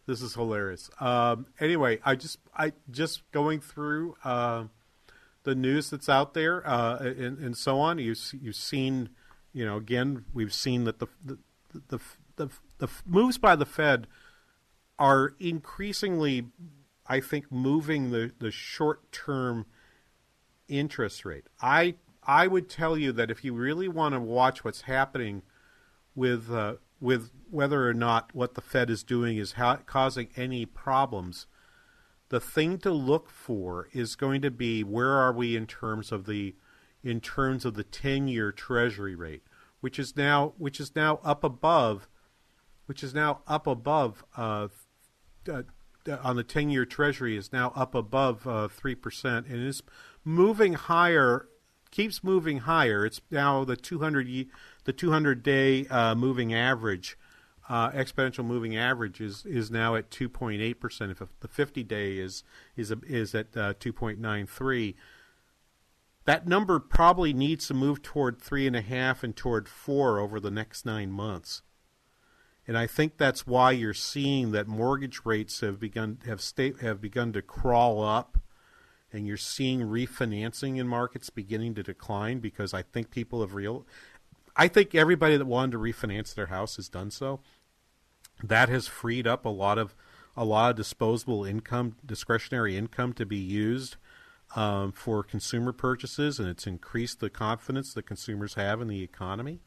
This is hilarious. Um, anyway, I just I just going through uh, the news that's out there uh, and, and so on. You've you've seen, you know, again, we've seen that the the the, the, the, the moves by the Fed are increasingly, I think, moving the, the short term interest rate. I I would tell you that if you really want to watch what's happening with uh, with whether or not what the Fed is doing is ha- causing any problems, the thing to look for is going to be where are we in terms of the in terms of the ten-year Treasury rate, which is now which is now up above, which is now up above uh, uh, on the ten-year Treasury is now up above uh, three percent and is moving higher. Keeps moving higher. It's now the two hundred the two hundred day uh, moving average, uh, exponential moving average is, is now at two point eight percent. If the fifty day is is a, is at uh, two point nine three, that number probably needs to move toward three and a half and toward four over the next nine months. And I think that's why you're seeing that mortgage rates have begun have sta- have begun to crawl up. And you're seeing refinancing in markets beginning to decline because I think people have real. I think everybody that wanted to refinance their house has done so. That has freed up a lot of a lot of disposable income, discretionary income to be used um, for consumer purchases, and it's increased the confidence that consumers have in the economy.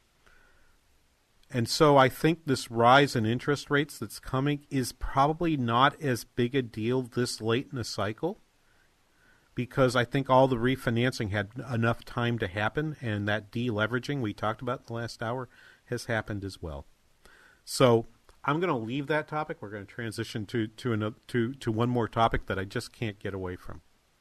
And so I think this rise in interest rates that's coming is probably not as big a deal this late in the cycle, because I think all the refinancing had enough time to happen, and that deleveraging we talked about in the last hour has happened as well. So I'm going to leave that topic. We're going to transition to to, another, to to one more topic that I just can't get away from.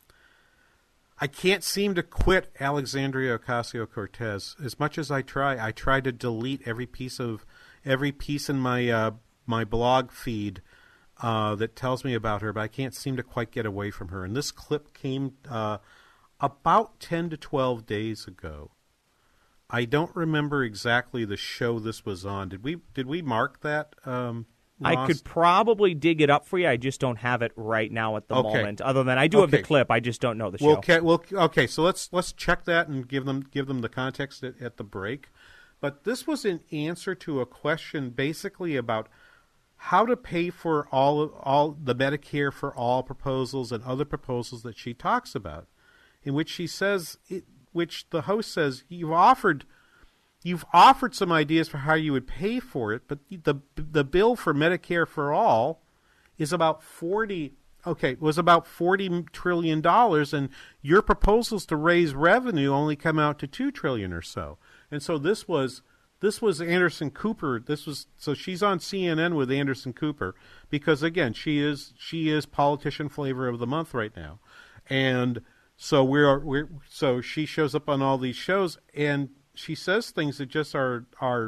I can't seem to quit Alexandria Ocasio-Cortez. As much as I try, I try to delete every piece of every piece in my uh, my blog feed Uh, that tells me about her, but I can't seem to quite get away from her. And this clip came uh, about ten to twelve days ago. I don't remember exactly the show this was on. Did we did we mark that? Um, I could probably dig it up for you. I just don't have it right now at the okay. moment. Other than I do okay. have the clip, I just don't know the show. Well, okay, well, okay. So let's let's check that and give them give them the context at, at the break. But this was an answer to a question basically about how to pay for all all the Medicare for All proposals and other proposals that she talks about, in which she says, it, which the host says, you've offered, you've offered some ideas for how you would pay for it, but the the bill for Medicare for All is about forty. Okay, was about forty trillion dollars, and your proposals to raise revenue only come out to two trillion or so, and so this was. This was Anderson Cooper. This was so she's on C N N with Anderson Cooper because again she is she is politician flavor of the month right now, and so we're we're so she shows up on all these shows and she says things that just are are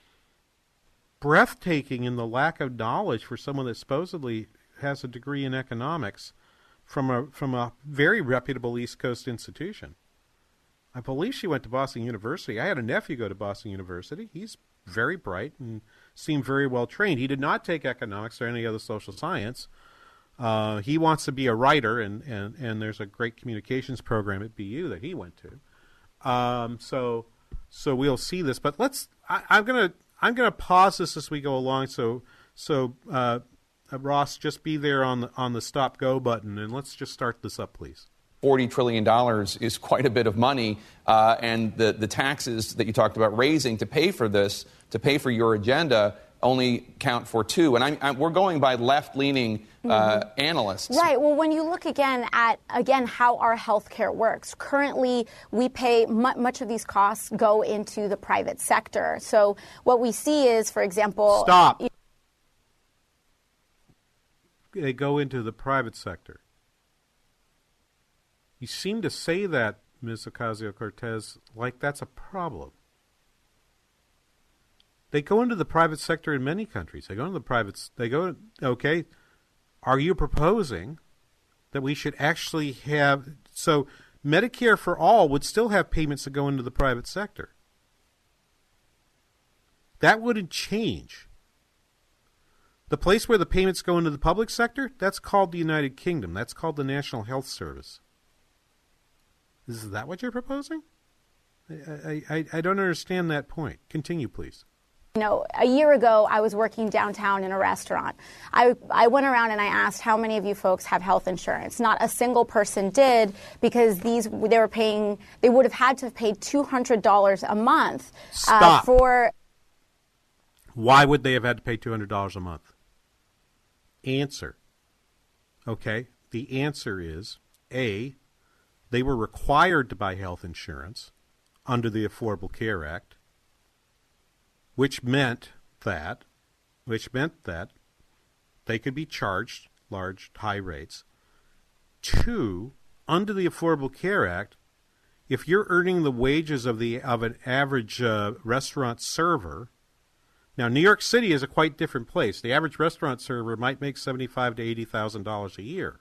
breathtaking in the lack of knowledge for someone that supposedly has a degree in economics from a from a very reputable East Coast institution. I believe she went to Boston University. I had a nephew go to Boston University. He's very bright and seemed very well trained. He did not take economics or any other social science. Uh, he wants to be a writer, and, and, and there's a great communications program at B U that he went to. Um, so so we'll see this. But let's. I, I'm gonna I'm gonna pause this as we go along. So so uh, Ross, just be there on the on the stop go button, and let's just start this up, please. forty trillion dollars is quite a bit of money, uh, and the, the taxes that you talked about raising to pay for this, to pay for your agenda, only count for two. And I'm, I'm, we're going by left-leaning uh, mm-hmm. analysts. Right. Well, when you look again at, again, how our health care works, currently we pay, mu- much of these costs go into the private sector. So what we see is, for example... Stop. You- they go into the private sector. You seem to say that, Miz Ocasio-Cortez, like that's a problem. They go into the private sector in many countries. They go into the private. They go. Okay, are you proposing that we should actually have so Medicare for All would still have payments that go into the private sector? That wouldn't change. The place where the payments go into the public sector, that's called the United Kingdom. That's called the National Health Service. Is that what you're proposing? I, I, I don't understand that point. Continue, please. You know, a year ago, I was working downtown in a restaurant. I, I went around and I asked how many of you folks have health insurance. Not a single person did, because these they were paying, they would have had to have paid two hundred dollars a month uh, Stop. for. Why would they have had to pay two hundred dollars a month? Answer. Okay, the answer is, A, they were required to buy health insurance under the Affordable Care Act, which meant that, which meant that they could be charged large, high rates. Two, under the Affordable Care Act, if you're earning the wages of the of an average uh, restaurant server. Now, New York City is a quite different place. The average restaurant server might make seventy-five thousand to eighty thousand dollars a year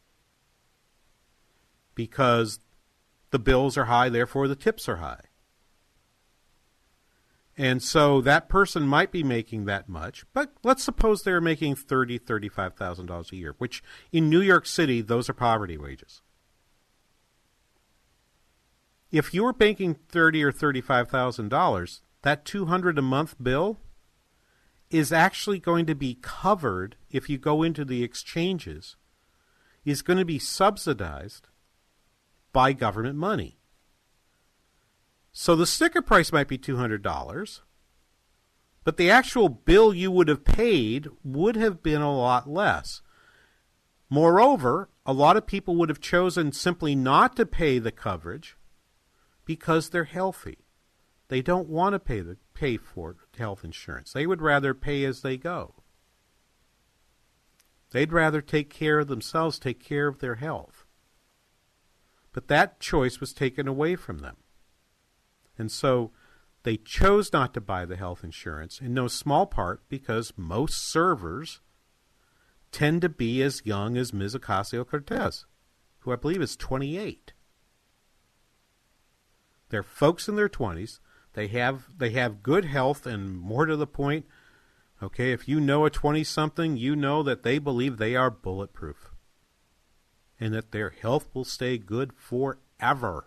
because the bills are high, therefore the tips are high. And so that person might be making that much, but let's suppose they're making thirty thousand dollars, thirty-five thousand dollars a year, which in New York City, those are poverty wages. If you're making thirty thousand dollars or thirty-five thousand dollars, that two hundred dollars a month bill is actually going to be covered, if you go into the exchanges, is going to be subsidized by government money. So the sticker price might be two hundred dollars, but the actual bill you would have paid would have been a lot less. Moreover, a lot of people would have chosen simply not to pay the coverage because they're healthy. They don't want to pay the pay for health insurance. They would rather pay as they go. They'd rather take care of themselves, take care of their health. But that choice was taken away from them. And so they chose not to buy the health insurance, in no small part because most servers tend to be as young as Miz Ocasio-Cortez, who I believe is twenty-eight. They're folks in their twenties. They have they have good health, and more to the point, okay, if you know a twenty-something, you know that they believe they are bulletproof and that their health will stay good forever.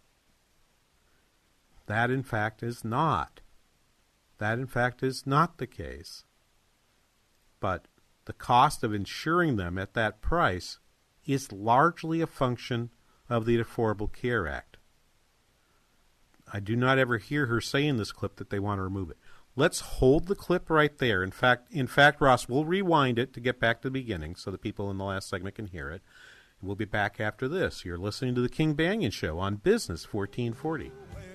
That, in fact, is not. That, in fact, is not the case. But the cost of insuring them at that price is largely a function of the Affordable Care Act. I do not ever hear her say in this clip that they want to remove it. Let's hold the clip right there. In fact, in fact, Ross, we'll rewind it to get back to the beginning so the people in the last segment can hear it. We'll be back after this. You're listening to The King Banaian Show on Business fourteen forty.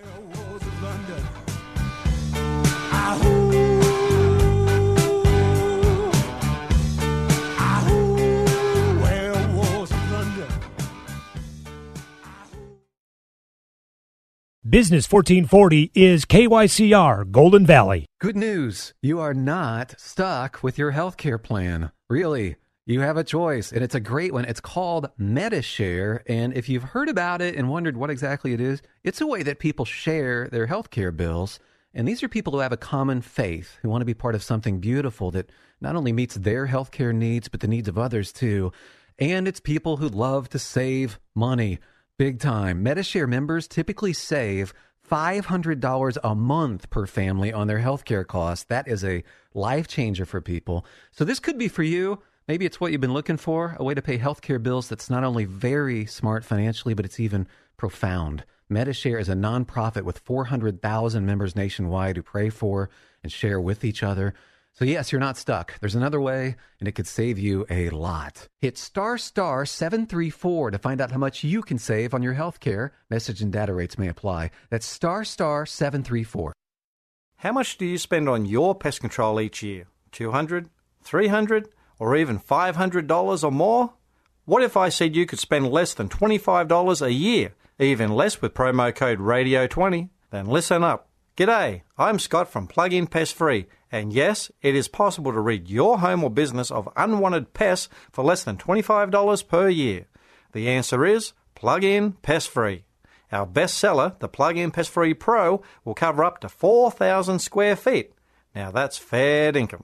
Business fourteen forty is K Y C R Golden Valley. Good news. You are not stuck with your healthcare plan. Really. You have a choice, and it's a great one. It's called Medi-Share, and if you've heard about it and wondered what exactly it is, it's a way that people share their healthcare bills, and these are people who have a common faith, who want to be part of something beautiful that not only meets their healthcare needs, but the needs of others too. And it's people who love to save money, big time. Medi-Share members typically save five hundred dollars a month per family on their healthcare costs. That is a life changer for people. So this could be for you. Maybe it's what you've been looking for, a way to pay healthcare bills that's not only very smart financially, but it's even profound. Medi-Share is a nonprofit with four hundred thousand members nationwide who pray for and share with each other. So yes, you're not stuck. There's another way, and it could save you a lot. Hit star star seven three four to find out how much you can save on your healthcare. Message and data rates may apply. That's star star seven three four. How much do you spend on your pest control each year? two hundred dollars, three hundred dollars, or even five hundred dollars or more? What if I said you could spend less than twenty-five dollars a year, even less with promo code radio twenty? Then listen up. G'day, I'm Scott from Plug-in Pest Free, and yes, it is possible to rid your home or business of unwanted pests for less than twenty-five dollars per year. The answer is Plug-in Pest Free. Our best seller, the Plug-in Pest Free Pro, will cover up to four thousand square feet. Now that's fair dinkum.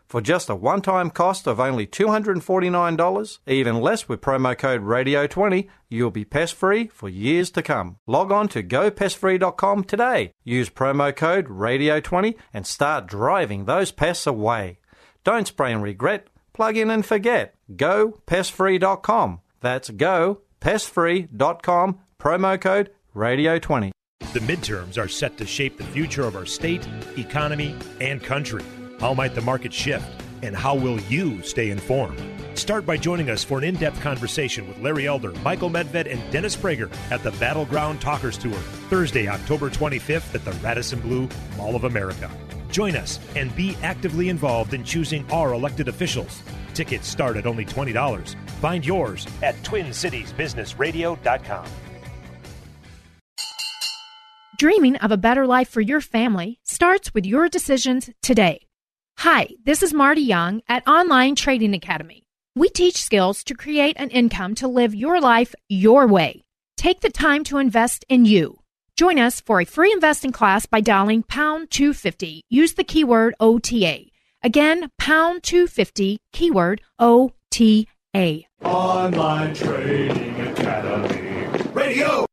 For just a one-time cost of only two hundred forty-nine dollars, even less with promo code radio twenty, you'll be pest-free for years to come. Log on to go pest free dot com today. Use promo code radio twenty and start driving those pests away. Don't spray and regret. Plug in and forget. go pest free dot com. That's go pest free dot com, promo code radio twenty. The midterms are set to shape the future of our state, economy, and country. How might the market shift, and how will you stay informed? Start by joining us for an in-depth conversation with Larry Elder, Michael Medved, and Dennis Prager at the Battleground Talkers Tour, Thursday, October twenty-fifth at the Radisson Blu Mall of America. Join us and be actively involved in choosing our elected officials. Tickets start at only twenty dollars. Find yours at twin cities business radio dot com. Dreaming of a better life for your family starts with your decisions today. Hi, this is Marty Young at Online Trading Academy. We teach skills to create an income to live your life your way. Take the time to invest in you. Join us for a free investing class by dialing pound two fifty. Use the keyword O T A. Again, pound two fifty, keyword O T A. Online Trading Academy Radio.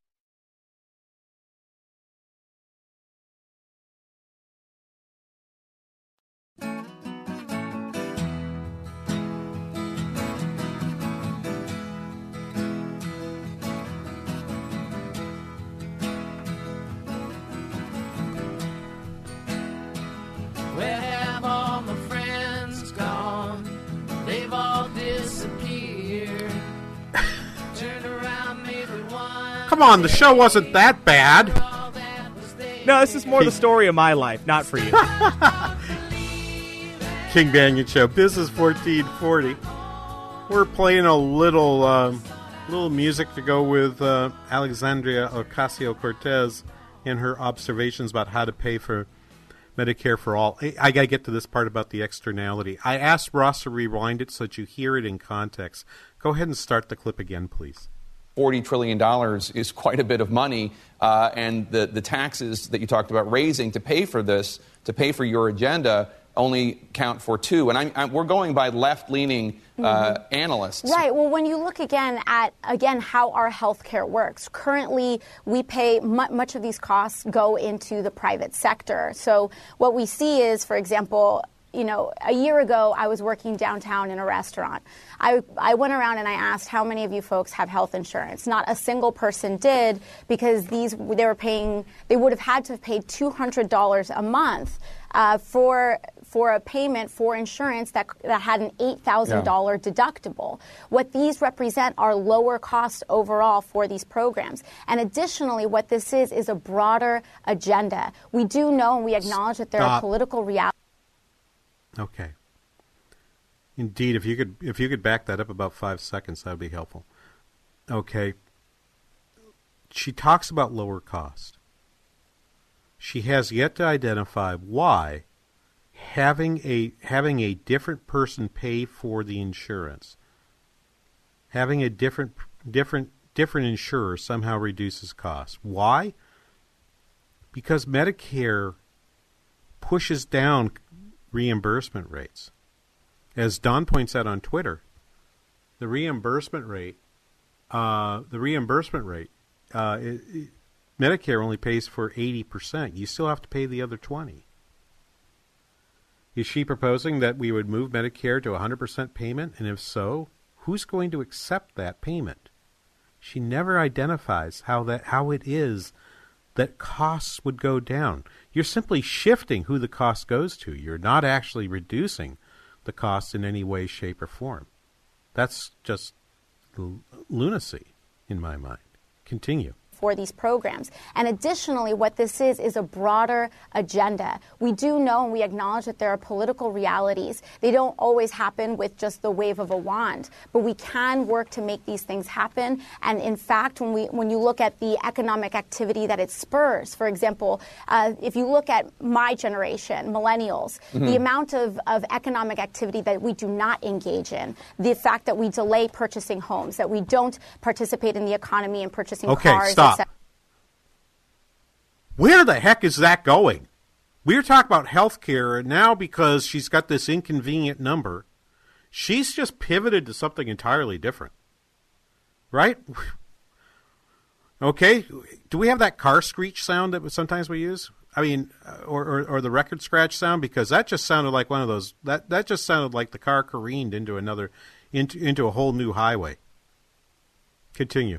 Where have all my friends gone? They've all disappeared. Turn around, maybe one. Come on, the show wasn't that bad. No, this is more the story of my life, not for you. King Banyan Show, Business fourteen forty. We're playing a little um, little music to go with uh, Alexandria Ocasio-Cortez and her observations about how to pay for Medicare for all. I, I got to get to this part about the externality. I asked Ross to rewind it so that you hear it in context. Go ahead and start the clip again, please. forty trillion dollars is quite a bit of money, uh, and the, the taxes that you talked about raising to pay for this, to pay for your agenda, only count for two. And I'm, I'm, we're going by left-leaning uh, mm-hmm. analysts. Right. Well, when you look again at, again, how our healthcare works, currently we pay, mu- much of these costs go into the private sector. So what we see is, for example, you know, a year ago, I was working downtown in a restaurant. I, I went around and I asked how many of you folks have health insurance. Not a single person did, because these they were paying, they would have had to have paid two hundred dollars a month uh, for for a payment for insurance that that had an eight thousand dollars yeah. deductible. What these represent are lower costs overall for these programs. And additionally, what this is is a broader agenda. We do know and we acknowledge that there Stop. are political realities. Okay. Indeed, if you could if you could back that up about five seconds, that would be helpful. Okay. She talks about lower cost. She has yet to identify why having a having a different person pay for the insurance, having a different different different insurer somehow reduces costs. Why? Because Medicare pushes down reimbursement rates. As Don points out on Twitter, the reimbursement rate, uh, the reimbursement rate, uh, it, it, Medicare only pays for eighty percent. You still have to pay the other twenty. Is she proposing that we would move Medicare to one hundred percent payment? And if so, who's going to accept that payment? She never identifies how that how it is that costs would go down. You're simply shifting who the cost goes to. You're not actually reducing the cost in any way, shape, or form. That's just l- lunacy in my mind. Continue. For these programs. And additionally, what this is is a broader agenda. We do know and we acknowledge that there are political realities. They don't always happen with just the wave of a wand, but we can work to make these things happen. And in fact, when we when you look at the economic activity that it spurs, for example, uh, if you look at my generation, millennials, mm-hmm. the amount of, of economic activity that we do not engage in, the fact that we delay purchasing homes, that we don't participate in the economy and purchasing okay, cars. Stop. Where the heck is that going? We were talking about health care, and now because she's got this inconvenient number, she's just pivoted to something entirely different. Right? Okay. Do we have that car screech sound that sometimes we use? I mean, or, or, or the record scratch sound? Because that just sounded like one of those, that, that just sounded like the car careened into another, into, into a whole new highway. Continue.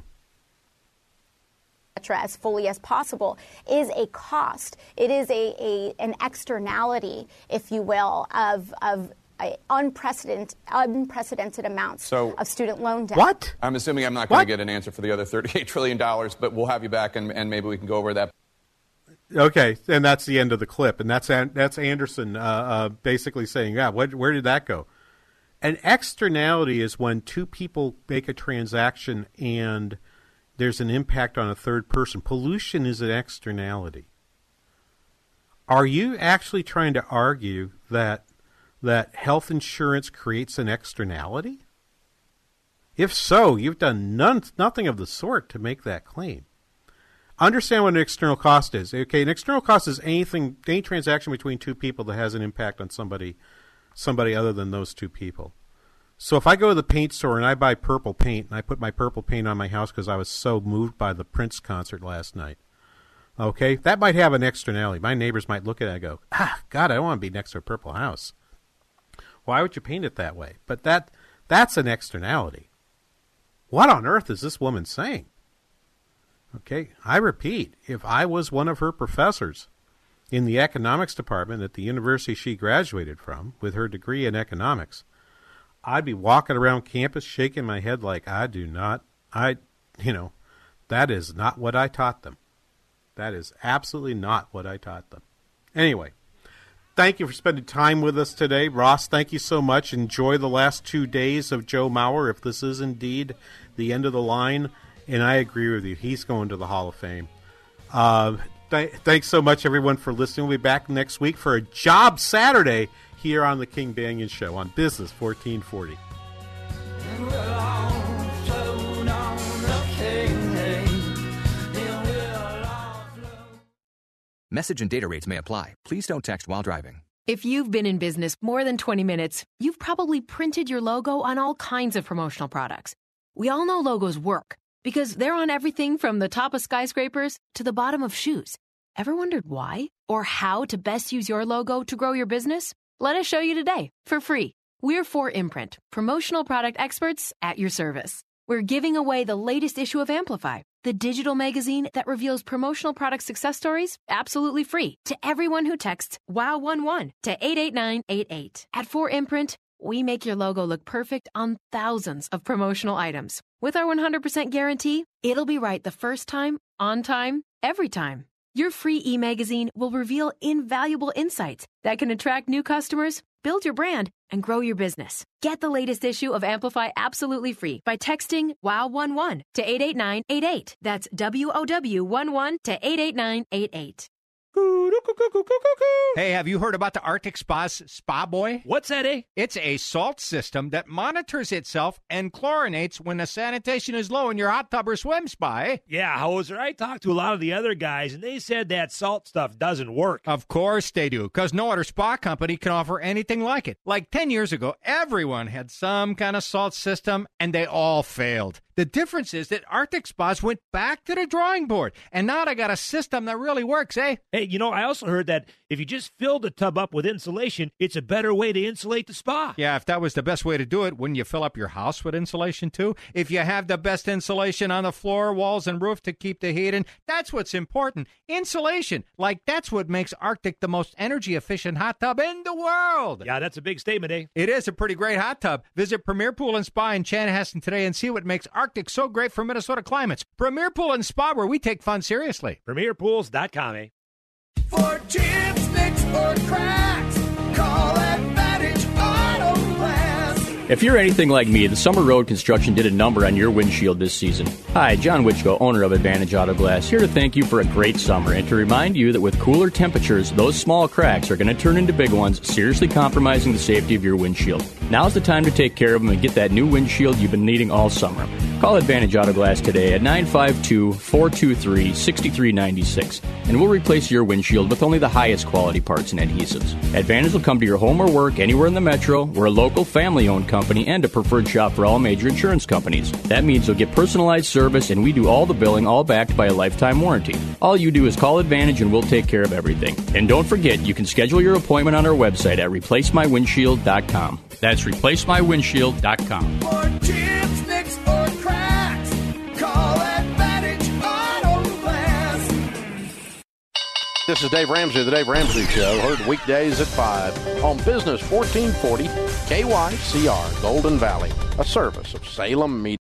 As fully as possible is a cost. It is a, a an externality, if you will, of of uh, unprecedented unprecedented amounts so, of student loan debt. What? I'm assuming I'm not going to get an answer for the other thirty-eight trillion dollars, but we'll have you back and, and maybe we can go over that. Okay, and that's the end of the clip, and that's that's Anderson uh, uh, basically saying, yeah, what, where did that go? An externality is when two people make a transaction and there's an impact on a third person. Pollution is an externality. Are you actually trying to argue that that health insurance creates an externality? If so, you've done none, nothing of the sort to make that claim. Understand what an external cost is. Okay, an external cost is anything, any transaction between two people that has an impact on somebody, somebody other than those two people. So if I go to the paint store and I buy purple paint and I put my purple paint on my house because I was so moved by the Prince concert last night, okay, that might have an externality. My neighbors might look at it and go, ah, God, I don't want to be next to a purple house. Why would you paint it that way? But that that's an externality. What on earth is this woman saying? Okay, I repeat, if I was one of her professors in the economics department at the university she graduated from with her degree in economics, I'd be walking around campus shaking my head like I do not, I, you know, that is not what I taught them. That is absolutely not what I taught them. Anyway, thank you for spending time with us today. Ross, thank you so much. Enjoy the last two days of Joe Mauer, if this is indeed the end of the line. And I agree with you. He's going to the Hall of Fame. Uh, th- thanks so much, everyone, for listening. We'll be back next week for a Job Saturday here on the King Banaian Show on Business fourteen forty. Message and data rates may apply. Please don't text while driving. If you've been in business more than twenty minutes, you've probably printed your logo on all kinds of promotional products. We all know logos work because they're on everything from the top of skyscrapers to the bottom of shoes. Ever wondered why or how to best use your logo to grow your business? Let us show you today for free. We're four Imprint, promotional product experts at your service. We're giving away the latest issue of Amplify, the digital magazine that reveals promotional product success stories absolutely free to everyone who texts wow one one to eight eight nine eight eight. At four Imprint, we make your logo look perfect on thousands of promotional items. With our one hundred percent guarantee, it'll be right the first time, on time, every time. Your free e-magazine will reveal invaluable insights that can attract new customers, build your brand, and grow your business. Get the latest issue of Amplify absolutely free by texting wow one one to eight eight nine eight eight. That's W O W one one to eight eight nine eight eight. Hey, have you heard about the Arctic Spa's Spa Boy? What's that, eh? It's a salt system that monitors itself and chlorinates when the sanitation is low in your hot tub or swim spa, eh? Yeah, Hoser, I talked to a lot of the other guys, and they said that salt stuff doesn't work. Of course they do, because no other spa company can offer anything like it. Like ten years ago, everyone had some kind of salt system, and they all failed. The difference is that Arctic Spas went back to the drawing board, and now they got a system that really works, eh? Hey, you know, I also heard that if you just fill the tub up with insulation, it's a better way to insulate the spa. Yeah, if that was the best way to do it, wouldn't you fill up your house with insulation, too? If you have the best insulation on the floor, walls, and roof to keep the heat in, that's what's important. Insulation. Like, that's what makes Arctic the most energy-efficient hot tub in the world. Yeah, that's a big statement, eh? It is a pretty great hot tub. Visit Premier Pool and Spa in Chanhassen today and see what makes Arctic Arctic so great for Minnesota climates. Premier Pool and Spa, where we take fun seriously. premier pools dot com, eh? For chips, nicks, or cracks, call Advantage Auto Glass. If you're anything like me, the Summer Road Construction did a number on your windshield this season. Hi, John Wichko, owner of Advantage Auto Glass, here to thank you for a great summer and to remind you that with cooler temperatures, those small cracks are going to turn into big ones, seriously compromising the safety of your windshield. Now's the time to take care of them and get that new windshield you've been needing all summer. Call Advantage Auto Glass today at nine five two, four two three, six three nine six, and we'll replace your windshield with only the highest quality parts and adhesives. Advantage will come to your home or work anywhere in the metro. We're a local family-owned company and a preferred shop for all major insurance companies. That means you'll get personalized service, and we do all the billing, all backed by a lifetime warranty. All you do is call Advantage and we'll take care of everything. And don't forget, you can schedule your appointment on our website at replace my windshield dot com. That's replace my windshield dot com. For chips, nicks, or cracks, call Advantage Auto Glass. This is Dave Ramsey of the Dave Ramsey Show, heard weekdays at five on Business fourteen forty K Y C R, Golden Valley, a service of Salem Media.